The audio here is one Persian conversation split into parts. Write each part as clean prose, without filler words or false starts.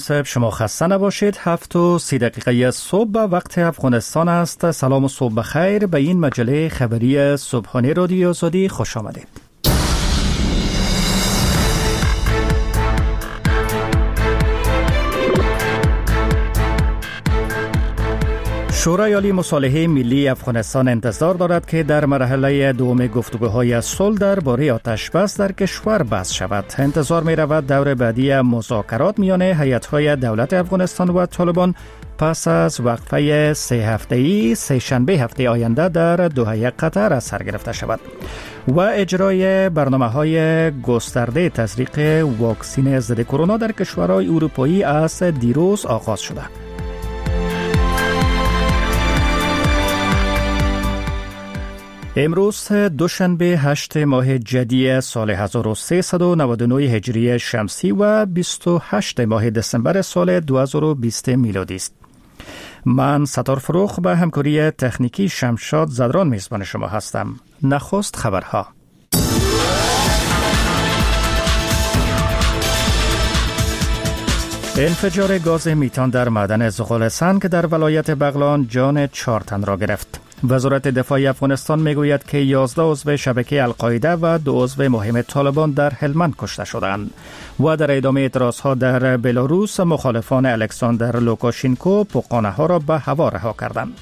صبح شما خسته نباشید. 7:30 صبح وقت افغانستان است. سلام و صبح بخیر. به این مجله خبری صبحانه رادیو آزادی خوش آمدید. شورای عالی مصالحه ملی افغانستان انتظار دارد که در مرحله دوم گفتگوهای صلح درباره آتش‌بس در کشور بحث شود. انتظار می رود دور بعدی مذاکرات میان هیئت‌های دولت افغانستان و طالبان پس از وقفه 3 هفته‌ای سه‌شنبه هفته آینده در دوحه قطر از سر گرفته شود و اجرای برنامه‌های گسترده تزریق واکسن ضد کرونا در کشورهای اروپایی از دیروز آغاز شده. امروز دوشنبه 8 ماه جدی سال 1399 هجری شمسی و 28 ماه دسامبر سال 2020 میلادی است. من ستار فروخ به همکاری تکنیکی شمشاد زدران میزبان شما هستم. نخست خبرها. انفجار گاز میتان در معدن زغال سنگ در ولایت بغلان جان 4 تن را گرفت. وزارت دفاع افغانستان میگوید که 11 عضو شبکه القاعده و 2 عضو مهم طالبان در هلمند کشته شدند. و در ادامه اعتراضها در بلاروس مخالفان الکساندر لوکاشینکو پوقانه ها را به هوا رها کردند.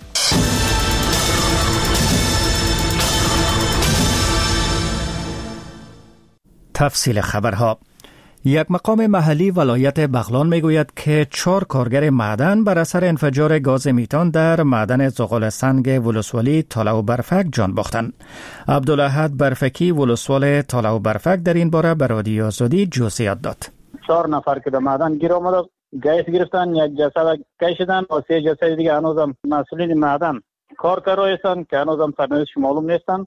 تفصیل خبرها. یک مقام محلی ولایت بغلان میگوید که 4 کارگر معدن بر اثر انفجار گاز میتان در معدن زغال سنگ ولسوالی تاله و برفک جان باختند. عبدالاحد برفکی ولسوال تاله و برفک در این باره به رادیو آزادی جزئیات داد. 4 نفر که در معدن گیر آمده گیس گرفتن، یک جسد کشیدن و 3 جسد دیگه هنوزم مسئولین معدن کارگرای هستند که هنوزم سرنوشتش معلوم نیستند.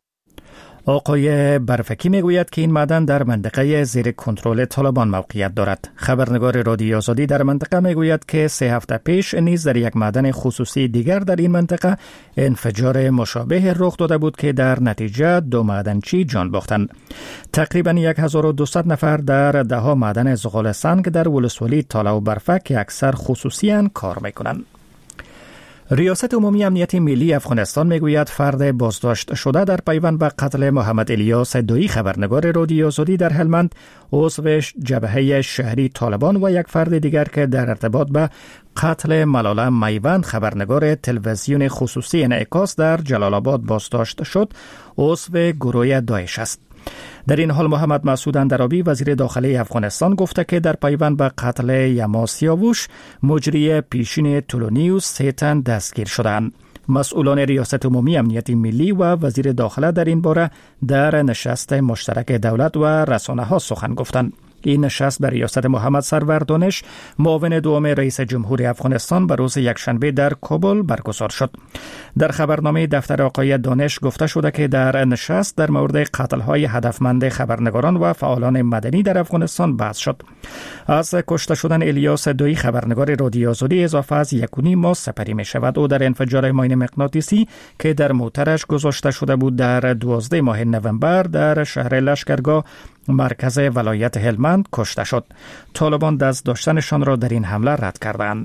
آقای برفکی میگوید که این معدن در منطقه زیر کنترل طالبان موقعیت دارد. خبرنگار رادیو آزادی در منطقه میگوید که 3 هفته پیش نیز در یک معدن خصوصی دیگر در این منطقه انفجار مشابه رخ داده بود که در نتیجه 2 معدنچی جان باختند. تقریبا 1200 نفر در 10 معدن زغال سنگ در ولسوالی تاله و برفک که اکثر خصوصی اند کار میکنند. ریاست عمومی امنیت ملی افغانستان میگوید فرد بازداشت شده در پیوند به قتل محمد الیاس دویی خبرنگار رادیو آزادی در هلمند عضو جبهه شهری طالبان و یک فرد دیگر که در ارتباط به قتل ملاله میوند خبرنگار تلویزیون خصوصی انعکاس در جلال آباد بازداشت شد عضو گروه داعش است. در این حال محمد مسعود اندرابی وزیر داخلی افغانستان گفته که در پیوند به قتل یما سیاووش مجری پیشین طولانیوس 3 تن دستگیر شدند. مسئولان ریاست عمومی امنیت ملی و وزیر داخله در این باره در نشست مشترک دولت و رسانه ها سخن گفتند. این نشست به ریاست محمد سرور دانش معاون دوم رئیس جمهور افغانستان به روز یکشنبه در کابل برگزار شد. در خبرنامه دفتر آقای دانش گفته شده که در نشست در مورد قتل‌های هدفمند خبرنگاران و فعالان مدنی در افغانستان بحث شد. از کشته شدن الیاس دویی خبرنگار رادیو آزادی اضافه از 1.5 ماه سپری می شود. او در انفجار ماین مغناطیسی که در موترش گذاشته شده بود در 12 ماه نوامبر در شهر لشکرگاه مرکز ولایت هلمند کشته شد. طالبان دست داشتنشان را در این حمله رد کردند.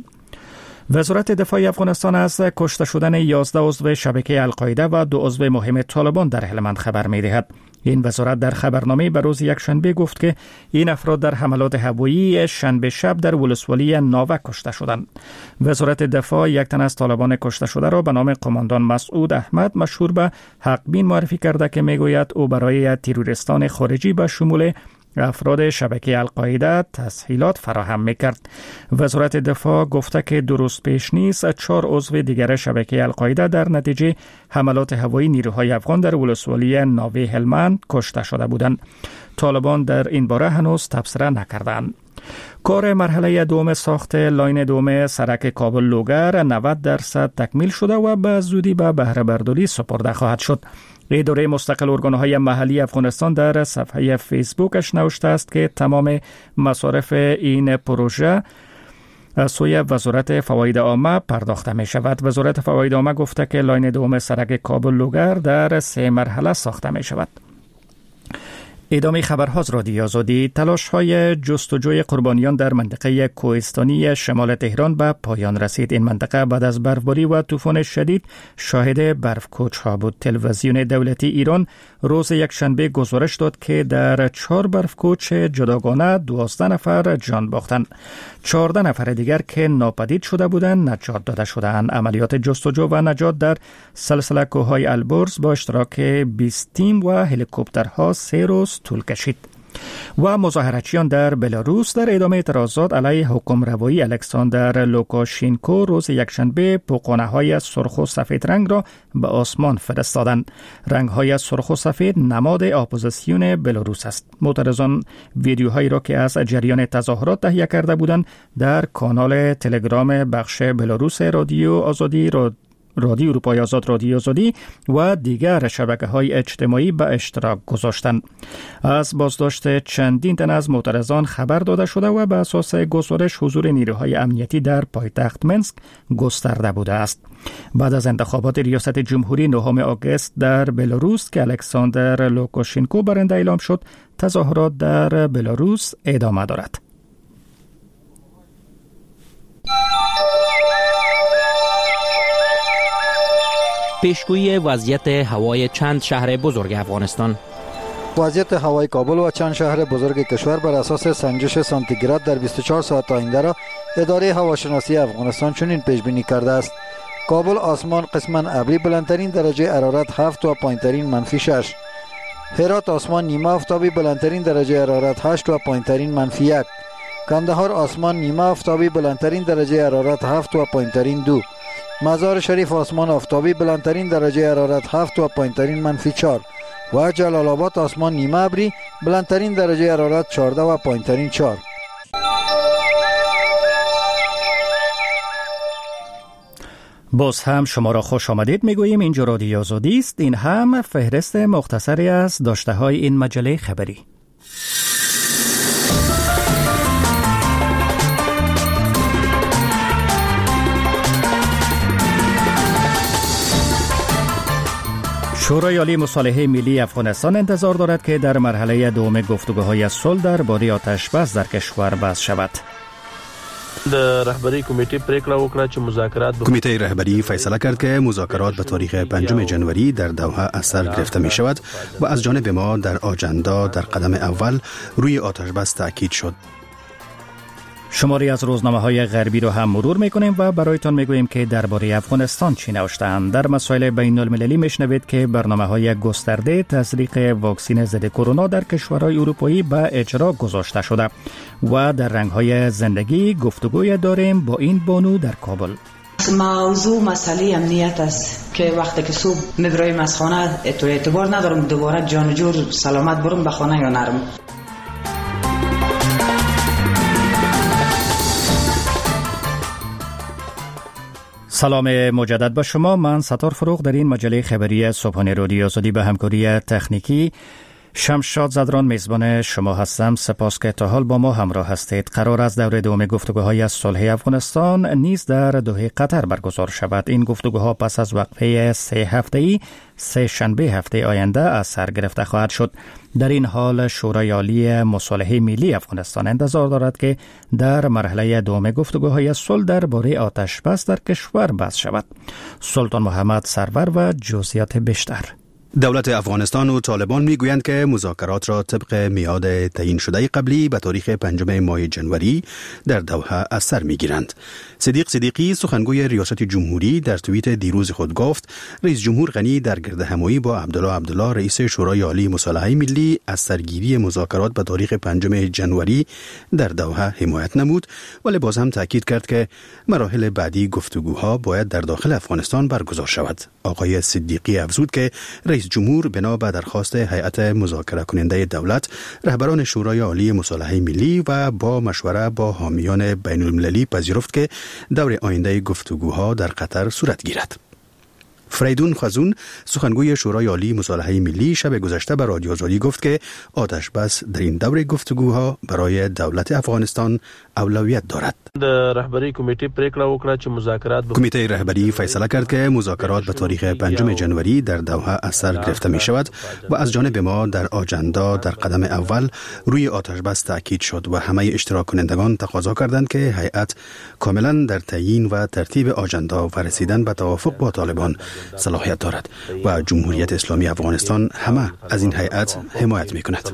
وزارت دفاع افغانستان از کشته شدن 11 عضو شبکه القاعده و 2 عضو مهم طالبان در هلمند خبر می‌دهد. این وزارت در خبرنامه به روز یکشنبه گفت که این افراد در حملات هوایی شنبه شب در ولسوالی ناوه کشته شدند. وزارت دفاع یک تن از طالبان کشته شده را به نام قماندان مسعود احمد مشهور به حقبین معرفی کرده که میگوید او برای تروریستان خارجی به شمول افراد شبکه القاعده تسهیلات فراهم میکرد. وزارت دفاع گفته که 2 روز پیش نیز 4 عضو دیگر شبکه القاعده در نتیجه حملات هوایی نیروهای افغان در ولسوالی ناوه هلمند کشته شده بودند. طالبان در این باره هنوز تبصره نکردند. کار مرحله دوم ساخت لاین دوم سرک کابل لوگر 90% تکمیل شده و به زودی به بهره برداری سپرده خواهد شد. اداره مستقل ارگان‌های محلی افغانستان در صفحه فیسبوکش نوشته است که تمام مصارف این پروژه از سوی وزارت فواید عامه پرداخته می شود. وزارت فواید عامه گفته که لاین دوم سرک کابل لوگر در 3 مرحله ساخته می شود. ادامه خبرها از رادیو آزادی. تلاش‌های جستجوی قربانیان در منطقه کوهستانی شمال تهران به پایان رسید. این منطقه بعد از برفباری و طوفان شدید شاهد برفکوچ‌ها بود. تلویزیون دولتی ایران روز یکشنبه گزارش داد که در 4 برفکوچ جداگانه 12 نفر جان باختند. 14 نفر دیگر که ناپدید شده بودند نجات داده شدند. عملیات جستجو و نجات در سلسله کوههای البرز با اشتراک 20 تیم و هلیکوپترها 3 روز طول کشید. و مظاهرچیان در بلاروس در ادامه اعتراضات علیه حکم روایی الکساندر لوکاشینکو روز یکشنبه پوقانه‌های سرخ و سفید رنگ را به آسمان فرستادند. رنگ‌های سرخ و سفید نماد اپوزیسیون بلاروس است. معترضان ویدیوهایی را که از جریان تظاهرات تهیه کرده بودند در کانال تلگرام بخش بلاروس رادیو آزادی، رادیو اروپای آزاد، رادیو آزادی و دیگر شبکه‌های اجتماعی به اشتراک گذاشتند. از بازداشت چندین تن از معترضان خبر داده شده و به اساس گزارش حضور نیروهای امنیتی در پایتخت منسک گسترده بوده است. بعد از انتخابات ریاست جمهوری 9 آگوست در بلاروس که الکساندر لوکاشینکو برنده اعلام شد، تظاهرات در بلاروس ادامه دارد. پیشگویی وضعیت هوای چند شهر بزرگ افغانستان. وضعیت هوای کابل و چند شهر بزرگ کشور بر اساس سنجش سانتیگراد در 24 ساعت آینده را اداره هواشناسی افغانستان چنین پیش بینی کرده است: کابل آسمان قسما ابری، بلندترین درجه حرارت 7 و پایینترین منفی 6. هرات آسمان نیمه آفتابی، بلندترین درجه حرارت 8 و پایینترین منفی 1. کندهار آسمان نیمه آفتابی، بلندترین درجه حرارت 7 و پایینترین 2. مزار شریف آسمان آفتابی، بلندترین درجه حرارت 7 و پایینترین منفی 4. و جلال آباد آسمان نیمه ابری، بلندترین درجه حرارت 14 و پایینترین 4. باز هم شما را خوش آمدید میگوییم. اینجا رادیو آزادی است. این هم فهرست مختصری از داشته های این مجله خبری. شورای عالی مصالحه ملی افغانستان انتظار دارد که در مرحله دوم گفتگوهای صلح درباره آتش‌بس در کشور بحث شود. کمیته رهبری فیصله کرد که مذاکرات به تاریخ 5 جنوری در دوحه از سر گرفته می شود و از جانب ما در آجندا در قدم اول روی آتش‌بس تاکید شد. شماری از روزنامه‌های غربی رو هم مرور می‌کنیم و برایتان می‌گوییم که درباره افغانستان چی نوشته‌اند. در مسائل بین‌المللی می‌شنوید که برنامه‌های گسترده تزریق واکسن ضد کرونا در کشورهای اروپایی به اجرا گذاشته شده و در رنگ‌های زندگی گفتگوی داریم با این بانو در کابل. موضوع مسئله امنیت است که وقتی که صبح می‌برایم از خانه تو اعتبار ندارم دوباره جان جور سلامت برم به خانه یا نرم. سلام مجدد با شما. من ستار فروغ در این مجله خبری صبحانه رادیو آزادی به همکاری تکنیکی شمشاد زدران میزبان شما هستم. سپاس که تا حال با ما همراه هستید. قرار است دور دوم گفتگوهای صلح افغانستان نیز در دوحه قطر برگزار شود. این گفتگوها پس از وقفه 3 هفته‌ای سه شنبه هفته آینده از سر گرفته خواهد شد. در این حال شورای عالی مصالحه ملی افغانستان انتظار دارد که در مرحله دوم گفتگوهای صلح درباره آتش‌بس در کشور بحث شود. سلطان محمد سرور و جزئیات بیشتر. دولت افغانستان و طالبان میگویند که مذاکرات را طبق میعاد تعیین شده قبلی به تاریخ 5 ماه جنوری در دوحه از سر میگیرند. صدیق صدیقی سخنگوی ریاست جمهوری در توییت دیروز خود گفت رئیس جمهور غنی در گردهمایی با عبدالله رئیس شورای عالی مصالحه ملی از سرگیری مذاکرات به تاریخ 5 جنوری در دوحه حمایت نمود، ولی باز هم تاکید کرد که مراحل بعدی گفتگوها باید در داخل افغانستان برگزار شود. آقای صدیقی افزود که رئیس جمهور بنا به درخواست هیئت مذاکره کننده دولت رهبران شورای عالی مصالحه ملی و با مشوره با حامیان بین المللی پذیرفت که دور آینده گفتگوها در قطر صورت گیرد. فریدون خزون سخنگوی شورای عالی مصالحه ملی شب گذشته به رادیو آزادی گفت که آتش بس در این دور گفتگوها برای دولت افغانستان اولویت دارد. رهبری کمیته پریکړه وکړه چې مذاکرات کمیته رهبری فیصله کرد که مذاکرات به تاریخ 5 جنوری در دوحه از سر گرفته می شود و از جانب ما در آجندا در قدم اول روی آتش بس تاکید شد و همه اشتراک کنندگان تقاضا کردند که هیئت کاملا در تعیین و ترتیب آجندا و رسیدن به توافق با طالبان صلاحیت دارد و جمهوریت اسلامی افغانستان همه از این هیئت حمایت می‌کند.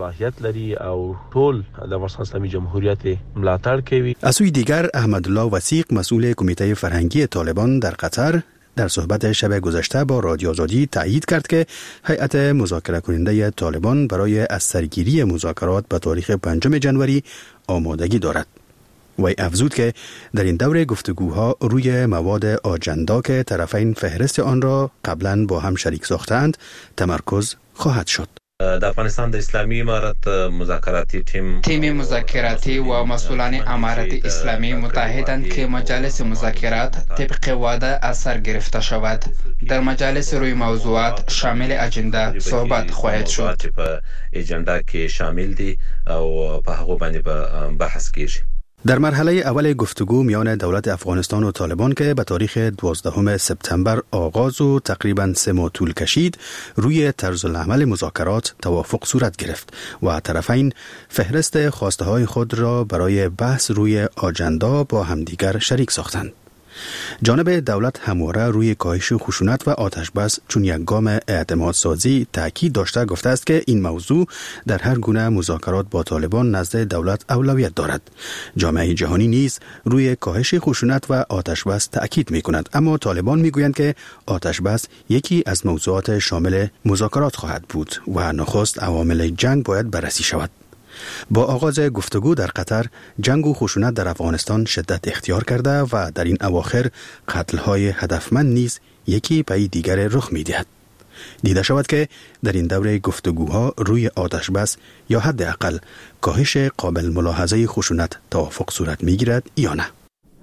از سوی دیگر احمدالله وثیق مسئول کمیته فرهنگی طالبان در قطر در صحبت شب گذشته با رادیو آزادی تایید کرد که هیئت مذاکره کننده طالبان برای از سرگیری مذاکرات به تاریخ 5 جنوری آمادگی دارد. وی افزود که در این دوره گفتگوها روی مواد آجندا که طرفین فهرست آن را قبلا با هم شریک ساختند تمرکز خواهد شد. در افغانستان د اسلامی امارت مذاکراتی تیم مذاکراتی و مسئولان امارت اسلامی متحدند که مجالس مذاکرات طبق وعده از سر گرفته شود. در مجالس روی موضوعات شامل اجنده صحبت خواهد شد. اجنده که شامل دی او په هغه باندې بحث کیږي. در مرحله اول گفتگو میان دولت افغانستان و طالبان که به تاریخ 12 سپتامبر آغاز و تقریباً 3 ماه طول کشید، روی طرز العمل مذاکرات توافق صورت گرفت و طرفین فهرست خواسته های خود را برای بحث روی آجندا با همدیگر شریک ساختند. جانب دولت همواره روی کاهش خشونت و آتش بس چون یک گام اعتماد سازی تاکید داشته گفته است که این موضوع در هر گونه مذاکرات با طالبان نزد دولت اولویت دارد. جامعه جهانی نیز روی کاهش خشونت و آتش بس تاکید می کند، اما طالبان می گویند که آتش بس یکی از موضوعات شامل مذاکرات خواهد بود و نخست عوامل جنگ باید بررسی شود. با آغاز گفتگو در قطر، جنگ و خشونت در افغانستان شدت اختیار کرده و در این اواخر قتل‌های هدفمند نیز یکی پی دیگر رخ می‌دهد. دیده شود که در این دوره گفتگوها روی آتش بس یا حداقل کاهش قابل ملاحظه خشونت توافق صورت می‌گیرد یا نه.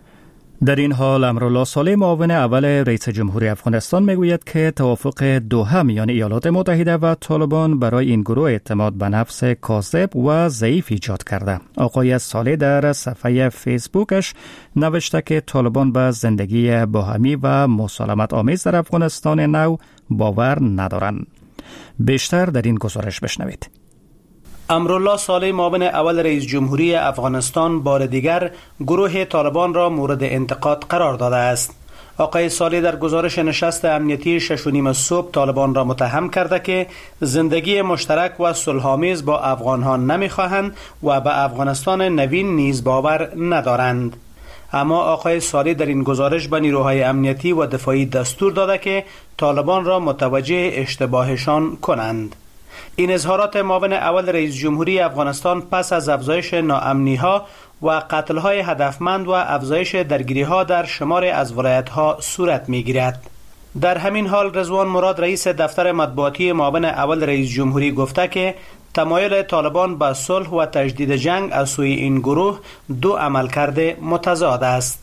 در این حال امرالله صالح معاون اول رئیس جمهوری افغانستان میگوید که توافق دوحه میان ایالات متحده و طالبان برای این گروه اعتماد به نفس کاذب و ضعیف ایجاد کرده. آقای صالح در صفحه فیسبوکش نوشته که طالبان به زندگی باهمی و مسالمت آمیز در افغانستان نو باور ندارند. بیشتر در این گزارش بشنوید. امرالله صالح معاون اول رئیس جمهوری افغانستان بار دیگر گروه طالبان را مورد انتقاد قرار داده است. آقای صالح در گزارش نشست امنیتی 6:30 صبح طالبان را متهم کرده که زندگی مشترک و صلح‌آمیز با افغان‌ها نمی‌خواهند و به افغانستان نوین نیز باور ندارند. اما آقای صالح در این گزارش به نیروهای امنیتی و دفاعی دستور داده که طالبان را متوجه اشتباهشان کنند. این اظهارات معاون اول رئیس جمهوری افغانستان پس از افزایش ناامنی‌ها و قتل‌های هدفمند و افزایش درگیری‌ها در شمار از ولایت‌ها صورت می‌گیرد. در همین حال رضوان مراد رئیس دفتر مطبوعاتی معاون اول رئیس جمهوری گفته که تمایل طالبان به صلح و تجدید جنگ از سوی این گروه دو عملکرد متضاد است.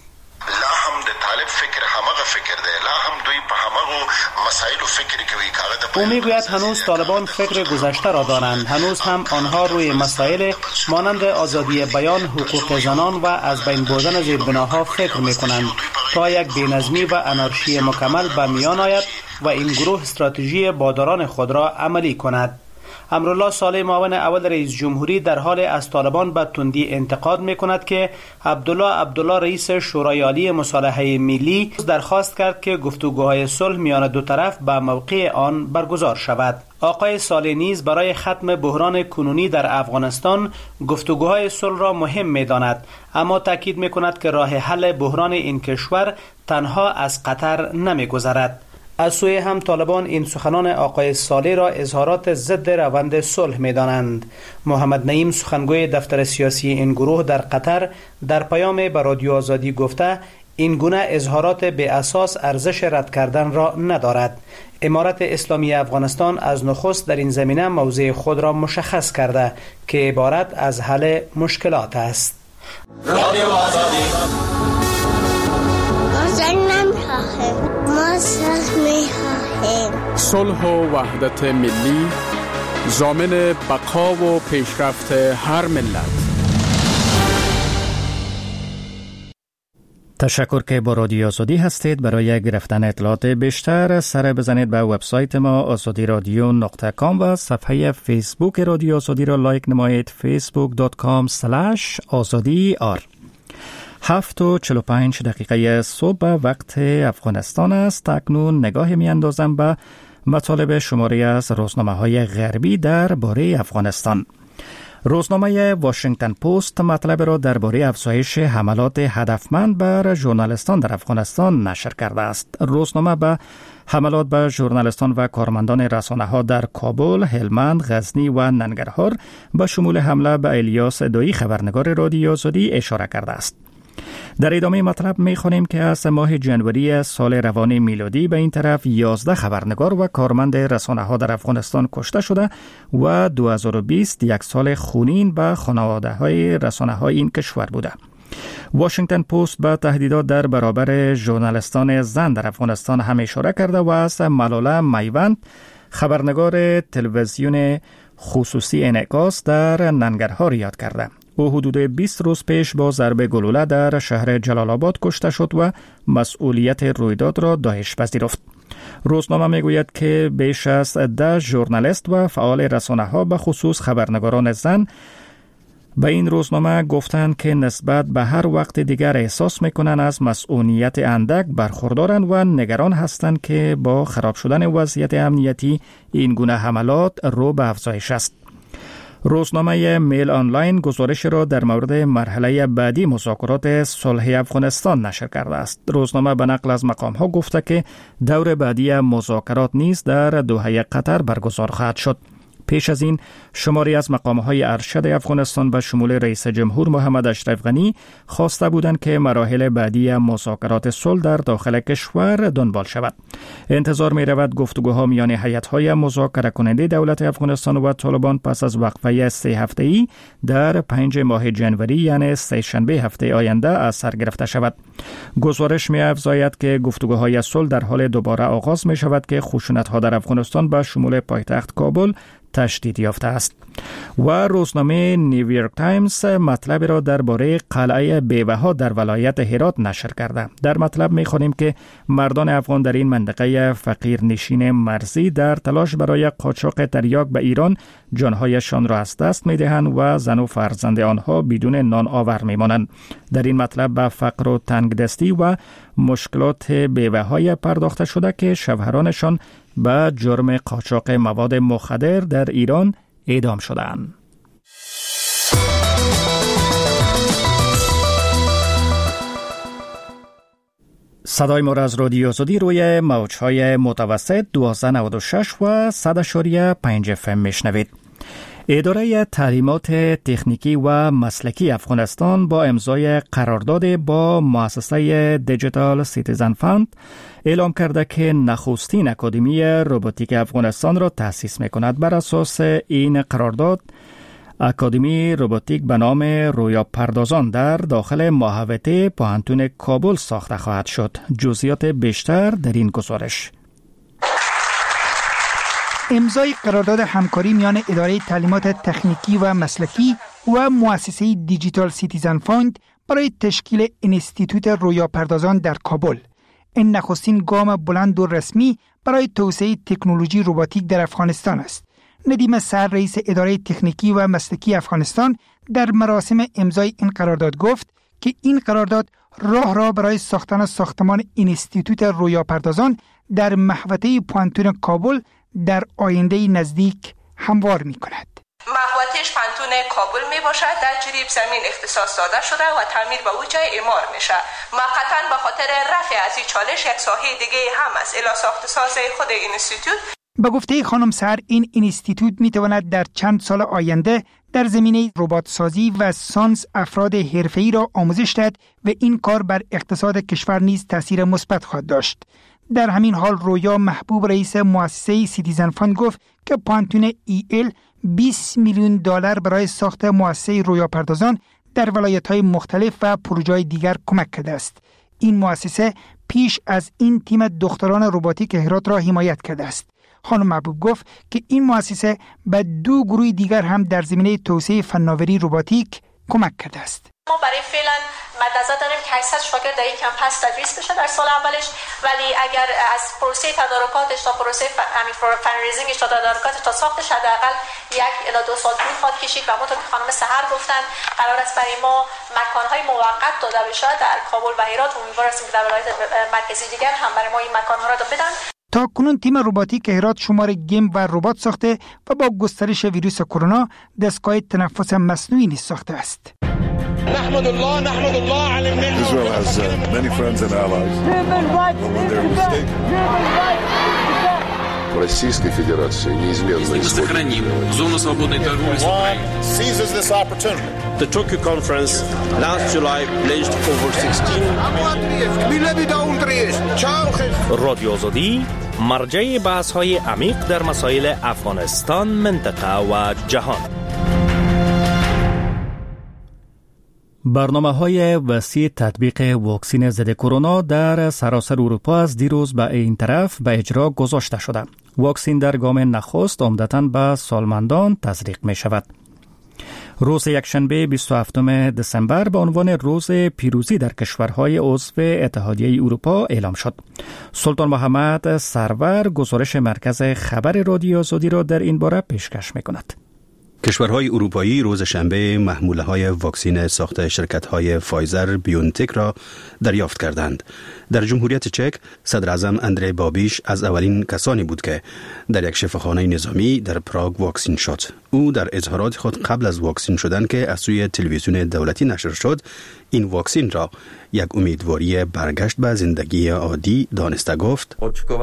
او میگوید هنوز طالبان فکر گذشته را دارند، هنوز هم آنها روی مسائل مانند آزادی بیان، حقوق زنان و از بین بردن زیربناها فکر میکنند تا یک بینظمی و انارشی مکمل به میان آید و این گروه استراتژی باداران خود را عملی کند. امرالله صالح معاون اول رئیس جمهوری در حال از طالبان به تندی انتقاد میکند که عبدالله رئیس شورای عالی مصالحه ملی درخواست کرد که گفتگوهای صلح میان دو طرف به موقع آن برگزار شود. آقای صالح نیز برای ختم بحران کنونی در افغانستان گفتگوهای صلح را مهم می‌داند، اما تاکید می‌کند که راه حل بحران این کشور تنها از قطر نمی‌گذرد. از سوی هم طالبان این سخنان آقای صالح را اظهارات ضد روند صلح می‌دانند. محمد نعیم سخنگوی دفتر سیاسی این گروه در قطر در پیام به رادیو آزادی گفته این گونه اظهارات به اساس ارزش رد کردن را ندارد. امارت اسلامی افغانستان از نخست در این زمینه موضع خود را مشخص کرده که عبارت از حل مشکلات است. رادیو آزادی ما صلح می‌خواهیم. صلح و وحدت ملی، ضامن بقا و پیشرفت هر ملت. تشکر که با رادیو آزادی هستید. برای گرفتن اطلاعات بیشتر سر بزنید به وبسایت ما azadiradyo.com و صفحه فیسبوک رادیو آزادی را لایک نمایید facebook.com/azadi.ar. 7:45 صبح وقت افغانستان است. اکنون نگاه می اندازم به مطالب شماری از روزنامه‌های غربی درباره افغانستان. روزنامه واشنگتن پست مطلب را درباره افزایش حملات هدفمند بر ژورنالیستان در افغانستان نشر کرده است. روزنامه به حملات به ژورنالیستان و کارمندان رسانه‌ها در کابل، هلمند، غزنی و ننگرهار به شمول حمله به الیاس ادایی خبرنگار رادیو آزادی اشاره کرده است. در ادامه مطلب می‌خوانیم که از ماه جنوری سال روان میلادی به این طرف 11 خبرنگار و کارمند رسانه‌ها در افغانستان کشته شده و 2020 یک سال خونین به خانواده‌های رسانه‌های این کشور بوده. واشنگتن پست به تهدیدات در برابر ژورنالیستان زن در افغانستان هم اشاره کرده و از ملاله میوند، خبرنگار تلویزیون خصوصی انعکاس در ننگرهار یاد کرده. او حدود 20 روز پیش با ضربه گلوله در شهر جلال آباد کشته شد و مسئولیت رویداد را داعش پذیرفت. روزنامه میگوید که بیش از 10 ژورنالیست و فعال رسانه‌ها به خصوص خبرنگاران زن به این روزنامه گفتند که نسبت به هر وقت دیگر احساس میکنند از مسئولیت اندک برخوردارند و نگران هستند که با خراب شدن وضعیت امنیتی این گونه حملات رو به افزایش است. روزنامه میل آنلاین گزارش را در مورد مرحله بعدی مذاکرات صلح افغانستان نشر کرده است. روزنامه به نقل از مقام‌ها گفته که دور بعدی مذاکرات نیز در دوحه قطر برگزار خواهد شد. پیش از این شماری از مقام‌های ارشد افغانستان به شمول رئیس جمهور محمد اشرف غنی خواسته بودند که مراحل بعدی مذاکرات صلح در داخل کشور دنبال شود. انتظار می‌رود گفتگوها میان هیئت‌های مذاکره کننده دولت افغانستان و طالبان پس از وقفه 3 هفته‌ای در 5 ماه جنوری یعنی سه شنبه هفته آینده از سر گرفته شود. گزارش می‌افزاید که گفتگوهای صلح در حال دوباره آغاز می‌شود که خشونت‌ها در افغانستان به شمول پایتخت کابل تشدید یافته است. و روزنامه نیویورک تایمز مطلب را درباره قلعه بیوه‌ها در ولایت هرات نشر کرده. در مطلب می‌خوانیم که مردان افغان در این منطقه فقیر نشین مرزی در تلاش برای قاچاق تریاک به ایران جانهایشان را از دست می‌دهند و زن و فرزند آنها بدون نان آور می‌مانند. در این مطلب به فقر و تنگدستی و مشکلات بیوه‌های پرداخته شده که شوهرانشان به جرم قاچاق مواد مخدر در ایران اعدام شدند. صدای ما را از رادیو آزادی روی موج‌های متوسط 1296 و 100.5 FM میشنوید. اداره تعلیمات تکنیکی و مسلکی افغانستان با امضای قرارداد با مؤسسه دیجیتال سیتیزن فاند اعلام کرده که نخستین اکادمی روباتیک افغانستان را تأسیس می‌کند. بر اساس این قرارداد اکادمی روباتیک به نام رویا پردازان در داخل محوطه پوهنتون کابل ساخته خواهد شد. جزئیات بیشتر در این گزارش. امضای قرارداد همکاری میان اداره تعلیمات تکنیکی و مسلکی و مؤسسه دیجیتال سیتیزن فاند برای تشکیل انستیتوت رویا پردازان در کابل. این نخستین گام بلند و رسمی برای توسعه تکنولوژی روباتیک در افغانستان است. ندیم سر رئیس اداره تکنیکی و مسلکی افغانستان در مراسم امضای این قرارداد گفت که این قرارداد راه را برای ساختن ساختمان انستیتوت رویا پردازان در محوطه پوهنتون کابل در آینده نزدیک هموار می کند. محوطه‌اش پوهنتون کابل می باشد، در جریب زمین اختصاص داده شده و تعمیر به اوج اعمار میشه. موقتاً به خاطر رفع از این چالش یک ساحه دیگه هم از الی ساخت ساز خود اینستیتوت. به گفته خانم سر این اینستیتوت می تواند در چند سال آینده در زمینه ربات سازی و ساینس افراد حرفه‌ای را آموزش دهد و این کار بر اقتصاد کشور نیز تاثیر مثبت خواهد داشت. در همین حال رویا محبوب رئیس مؤسسه سیتیزن فاند گفت که پوهنتون EL 20 میلیون دلار برای ساخت مؤسسه رویا پردازان در ولایت‌های مختلف و پروژه‌های دیگر کمک کرده است. این مؤسسه پیش از این تیم دختران روباتیک هرات را حمایت کرده است. خانم محبوب گفت که این مؤسسه به 2 گروه دیگر هم در زمینه توسعه فناوری رباتیک کمک کرده است. ما برای فعلا مد نظر داریم که 800 شاگرد در این کمپس تدریس بشه در سال اولش، ولی اگر از پروسه تدارکاتش تا پروسه فنریزینگش تا تدارکاتش تا ساختش حداقل 1 الی 2 سال طول خواهد کشید و همونطور که خانم سحر گفتن قرار است برای ما مکانهای موقت داده بشه در کابل و هرات. امیدوار هستیم که در ولایت مرکزی دیگر هم برای ما این مکانها را بدن. تا کنون تیم رباتیک هرات شمار گیم و ربات ساخته و با گسترش ویروس کرونا دستگاه تنفس مصنوعی نیز ساخته است. نحمد الله على النعمة. Israel has many friends and allies. When they're mistaken. Российской Федерации неизменно сохраним зону свободной торговли с Украиной. Seizes this opportunity. The Tokyo conference last July pledged over 16 رادیو آزادی مرجع بحث‌های عمیق در مسائل افغانستان، منطقه و جهان. برنامه‌های وسیع تطبیق واکسن ضد کرونا در سراسر اروپا از دیروز به این طرف به اجرا گذاشته شده. واکسن در گام نخست عمدتاً به سالمندان تزریق می شود. روز یکشنبه 27 دسامبر به عنوان روز پیروزی در کشورهای عضو اتحادیه اروپا اعلام شد. سلطان محمد سرور گزارش مرکز خبر رادیو آزادی را در این باره پیشکش می کند. کشورهای اروپایی روز شنبه محموله‌های واکسن ساخت شرکت‌های فایزر بیونتک را دریافت کردند. در جمهوریت چک صدر اعظم اندری بابیش از اولین کسانی بود که در یک شفاخانه نظامی در پراگ واکسن شد. او در اظهارات خود قبل از واکسن شدن که از سوی تلویزیون دولتی نشر شد، این واکسن را یک امیدواری برگشت به زندگی عادی دانسته گفت: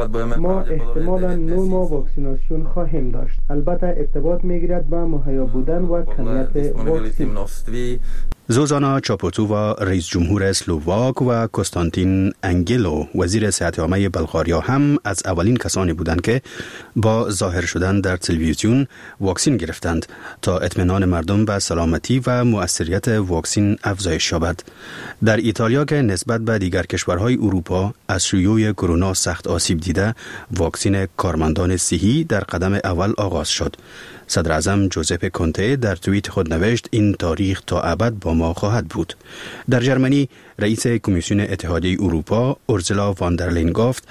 ما احتمالاً 9 ماه واکسیناسیون خواهیم داشت. البته ارتباط میگیرد با مهیا بودن و کمیت واکسن. زوزانا چاپوتووا رئیس جمهور اسلوواک و کنستانتین انگلو وزیر صحت عامه بلغاریا هم از اولین کسانی بودند که با ظاهر شدن در تلویزیون واکسن گرفتند تا اطمینان مردم به سلامتی و مؤثریت واکسن افزایش یابد. در ایتالیا که نسبت به دیگر کشورهای اروپا از شیوع کرونا سخت آسیب دیده، واکسن کارمندان صحی در قدم اول آغاز شد. صدر اعظم جوزپه کونته در توییت خود نوشت این تاریخ تا ابد با ما خواهد بود. در جرمنی رئیس کمیسیون اتحادیه اروپا اورزولا واندرلین گفت: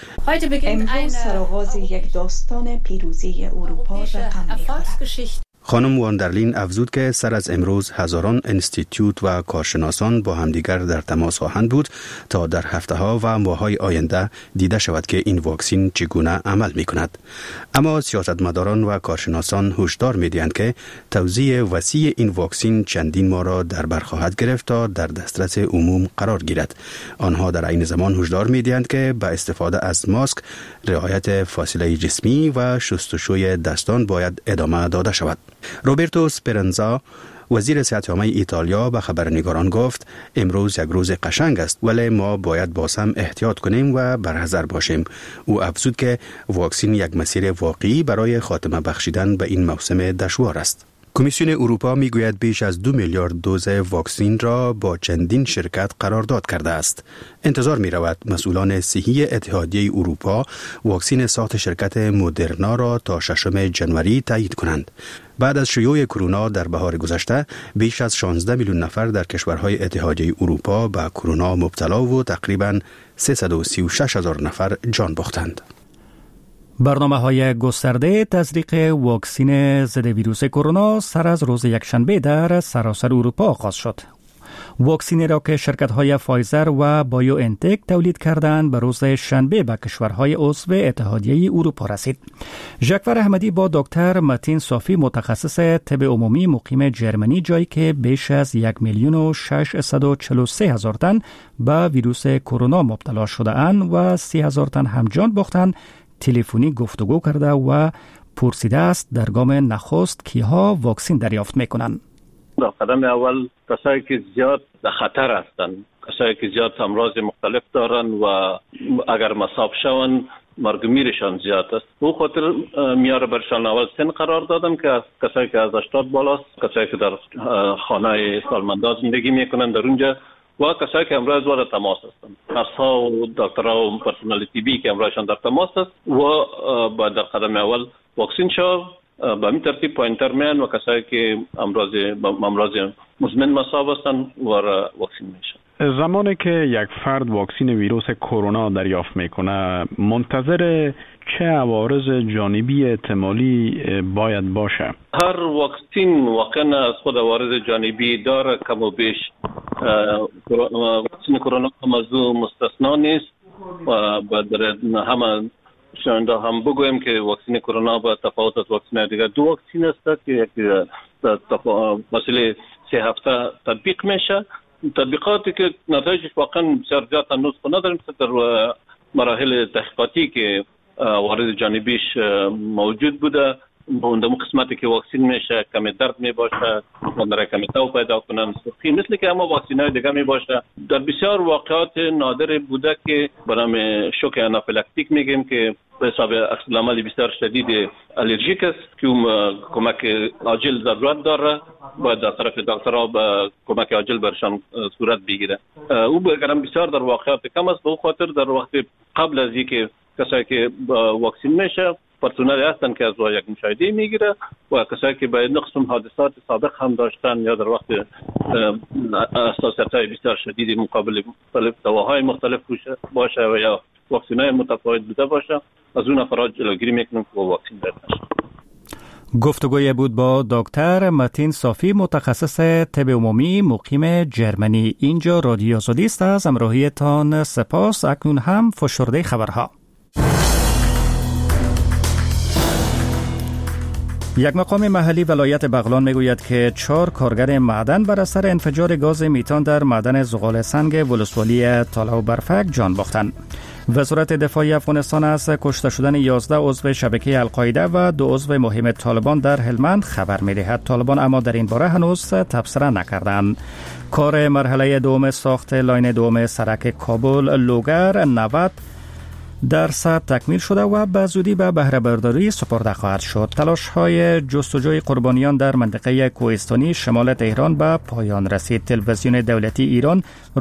امروز سرآغاز یک داستان پیروزی اروپا رقم می‌خورد. خانم واندرلین افزود که سر از امروز هزاران انستیتوت و کارشناسان با همدیگر در تماس خواهند بود تا در هفته‌ها و ماه‌های آینده دیده شود که این واکسن چگونه عمل می‌کند. اما سیاستمداران و کارشناسان هشدار می‌دهند که توزیع وسیع این واکسن چندین ماه را در بر خواهد گرفت تا در دسترس عموم قرار گیرد. آنها در عین زمان هشدار می‌دهند که با استفاده از ماسک، رعایت فاصله جسمی و شستشوی دستان باید ادامه داده شود. روبرتو سپرنزا وزیر صحت عامه ایتالیا به خبرنگاران گفت: امروز یک روز قشنگ است، ولی ما باید باز هم احتیاط کنیم و برحذر باشیم. او افزود که واکسن یک مسیر واقعی برای خاتمه بخشیدن به این موسم دشوار است. کمیسیون اروپا میگوید بیش از 2 میلیارد دوز واکسن را با چندین شرکت قرارداد کرده است. انتظار می رود مسئولان صحی اتحادیه اروپا واکسن ساخت شرکت مدرنا را تا 6 ژانویه تایید کنند. بعد از شیوع کرونا در بهار گذشته بیش از 16 میلیون نفر در کشورهای اتحادیه اروپا به کرونا مبتلا و تقریباً 336 هزار نفر جان باختند. برنامه‌های گسترده تزریق واکسن ضد ویروس کرونا سر از روز یکشنبه در سراسر اروپا آغاز شد. واکسنی را که شرکت‌های فایزر و بایو انتک تولید کردند به روز شنبه به کشورهای عضو اتحادیه اروپا رسید. ژاکور احمدی با دکتر متین صافی متخصص طب عمومی مقیم جرمنی، جایی که بیش از 1,643,000 تن به ویروس کرونا مبتلا شده اند و 30,000 تن هم جان باختند، تلفنی گفتگو کرده و پرسیده است در گام نخست کیها واکسن دریافت میکنند. در قدم اول کسایی که زیاد در خطر هستند، کسایی که زیاد امراض مختلف دارن و اگر مصاب شوند مرگ میرشان زیاد است. او خاطر میاره برشان اول سن قرار دادم که کسایی که از 80 بالاست، کسایی که در خانه سالمندان زندگی میکنن در اونجا و کسایی که امراض وارد تماس هستند. نرس‌ها و دکترها و پرسنل طبی که امرایشان در تماس است و با در قدم اول واکسین شو به این ترتیب پایین‌تر و کسایی که امراض مزمن مصاب هستند وارد واکسین میشن. زمانی که یک فرد واکسین ویروس کرونا دریافت میکنه منتظر چه عوارض جانبی احتمالی باید باشه؟ هر واکسین واقعا از خود عوارض جانبی داره، کم و بیش. واکسین کرونا موضوع مستثنا نیست و در همه شاینده هم بگویم که واکسین کرونا با تفاوت از واکسین دیگر دو واکسین است که یکی فاصله 3 هفته تطبیق میشه. تطبیقاتی که نتایجش واقعا بسیار زیاد هنوز نداریم در مراحل تحقیقاتی که عوارض جانبیش موجود بوده. اون قسمتی که واکسین میشه کم درد میباشه و کم تاو پیدا کنن سخی مثل که اما واکسینای دیگه میباشه. در بسیار واقعات نادر بوده که برام شوک آنافیلاکتیک میگیم که به حساب عکس العمل بسیار شدید الرژیک است که کمک عاجل ضرورت داره باید در طرف دکترها به کمک عاجل برشان صورت بگیره. او بگرم بسیار در واقعات کم است. به خاطر در وقت قبل از اینکه کسایی که واکسین میشه پرسنل هستن که از یک مشاهده میگیره و کسایی که به نقص حادثات سابق هم داشتن یا در وقت حساسیت‌های بسیار شدید مقابل مختلف دواهای مختلف باشه و یا واکسین‌های متفاوت بوده باشه از اون افراد جلوگیری میکنیم که واکسین بده. گفتگوی بود با دکتر متین صافی متخصص طب عمومی مقیم جرمنی. اینجا رادیو آزادی است. از همراهیتان سپاس. اکنون هم فشرده خبرها. یک مقام محلی ولایت بغلان میگوید که 4 کارگر معدن بر اثر انفجار گاز میتان در معدن زغال سنگ ولسوالی تالا و برفک جان باختند. وزارت دفاع افغانستان از کشته شدن 11 عضو شبکه القاعده و 2 عضو مهم طالبان در هلمند خبر می‌دهد. طالبان اما در این باره هنوز تبصره نکردند. کار مرحله دوم ساخت لاین دوم سرک کابل لوگر 90% تکمیل شده و به زودی به بهره برداری سپرده خواهد شد. تلاش‌های جستجوی قربانیان در منطقه کوهستانی شمال تهران به پایان رسید. تلویزیون دولتی ایران